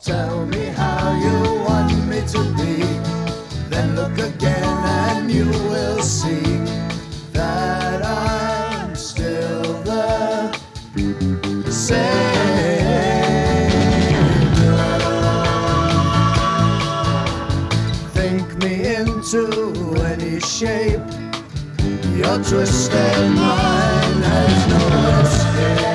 Tell me how you want me to be, then look again and you will see that I'm still the same. Think me into any shape, your twisted mind has no escape.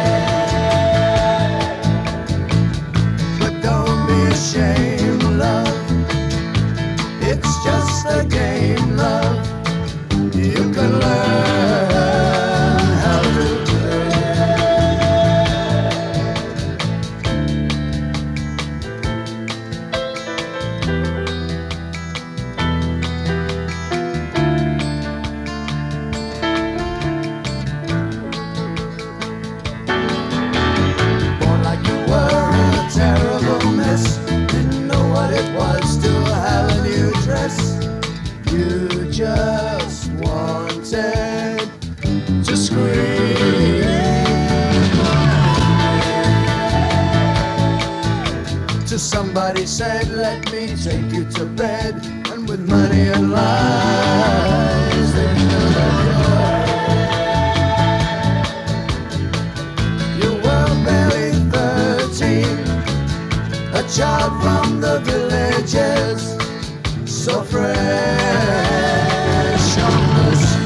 Shame, love, it's just a game, love. You can learn how to born like you were in a terrible mess. It was to have a new dress. You just wanted to scream. To somebody said, let me take you to bed, and with money and lies they filled up your head. You were barely 13, a child from the villages, so fresh on the sea.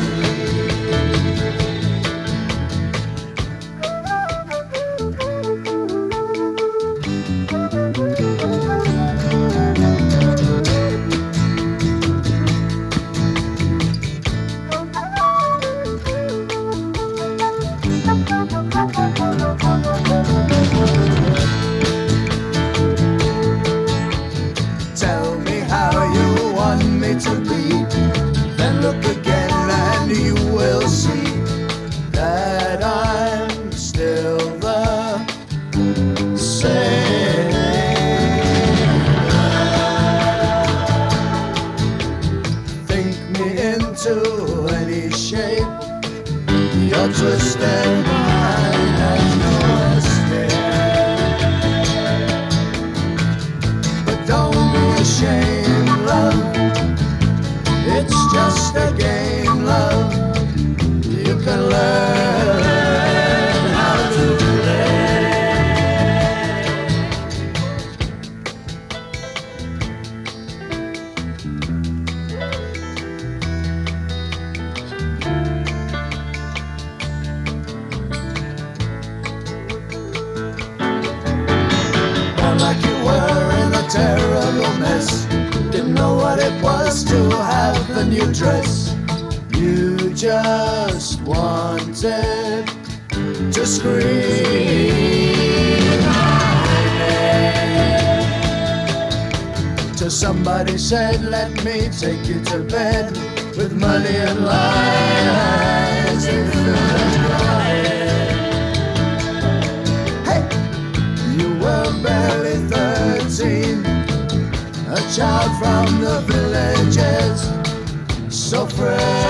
Tell me how you want me to be, then look again and you will see that I'm still the same. Think me into any shape, your twisted mind has no escape. But don't be ashamed, love, it's just a game, love. You can learn how to play. Born like you were in a terrible mess, didn't know what it was to have a new dress. You just wanted to scream my name. Till somebody said, let me take you to bed, with money and lies they filled your head. Hey, you were barely 13, a child from the villages, so fresh